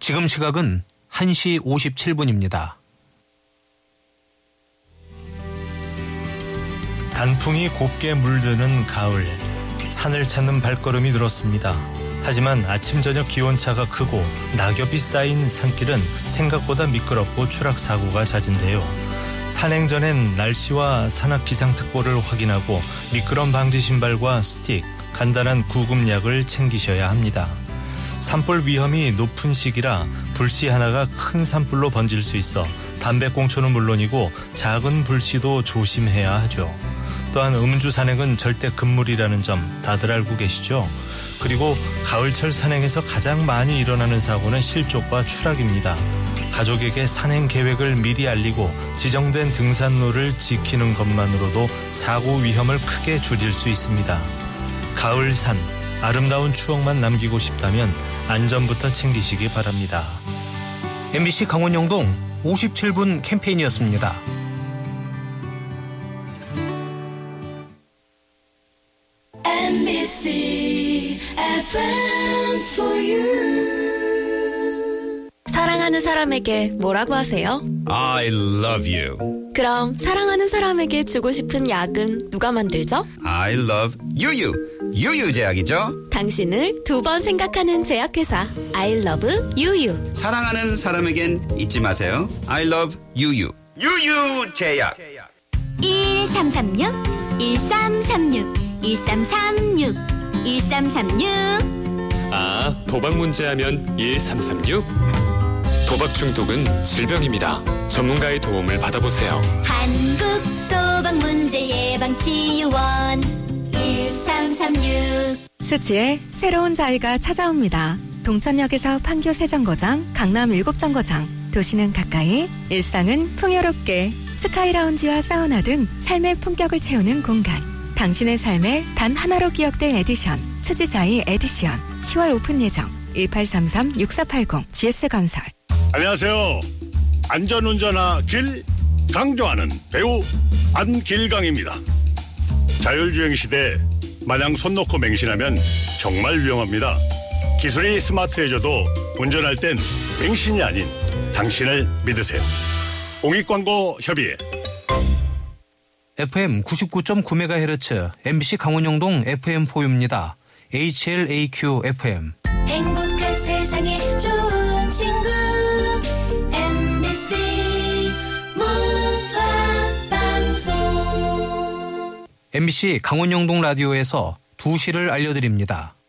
지금 시각은 1시 57분입니다. 단풍이 곱게 물드는 가을, 산을 찾는 발걸음이 늘었습니다. 하지만 아침 저녁 기온차가 크고 낙엽이 쌓인 산길은 생각보다 미끄럽고 추락사고가 잦은데요. 산행 전엔 날씨와 산악 기상특보를 확인하고 미끄럼 방지 신발과 스틱, 간단한 구급약을 챙기셔야 합니다. 산불 위험이 높은 시기라 불씨 하나가 큰 산불로 번질 수 있어 담배꽁초는 물론이고 작은 불씨도 조심해야 하죠. 또한 음주 산행은 절대 금물이라는 점 다들 알고 계시죠? 그리고 가을철 산행에서 가장 많이 일어나는 사고는 실족과 추락입니다. 가족에게 산행 계획을 미리 알리고 지정된 등산로를 지키는 것만으로도 사고 위험을 크게 줄일 수 있습니다. 가을 산, 아름다운 추억만 남기고 싶다면 안전부터 챙기시기 바랍니다. MBC 강원영동 57분 캠페인이었습니다. MBC FM for you. 사랑하는 사람에게 뭐라고 하세요? I love you. 그럼 사랑하는 사람에게 주고 싶은 약은 누가 만들죠? I love 유유. 유유제약이죠. 당신을 두 번 생각하는 제약회사 I love 유유. 사랑하는 사람에겐 잊지 마세요. I love 유유. 유유제약. 1336 1336 1336 1336. 아, 도박 문제하면 1336? 도박 중독은 질병입니다. 전문가의 도움을 받아보세요. 한국도박문제예방치유원 1336. 수지의 새로운 자유가 찾아옵니다. 동천역에서 판교 세정거장, 강남 7정거장. 도시는 가까이, 일상은 풍요롭게. 스카이라운지와 사우나 등 삶의 품격을 채우는 공간. 당신의 삶에 단 하나로 기억될 에디션, 수지자이 에디션. 10월 오픈 예정. 1833-6480 GS건설. 안녕하세요. 안전운전하 길 강조하는 배우 안길강입니다. 자율주행 시대 마냥 손 놓고 맹신하면 정말 위험합니다. 기술이 스마트해져도 운전할 땐 맹신이 아닌 당신을 믿으세요. 공익광고 협의회. FM 99.9MHz MBC 강원영동 FM4U입니다. HLAQ FM. 행복한 세상에 좋은 친구 MBC 문화방송. MBC 강원영동 라디오에서 2시를 알려드립니다.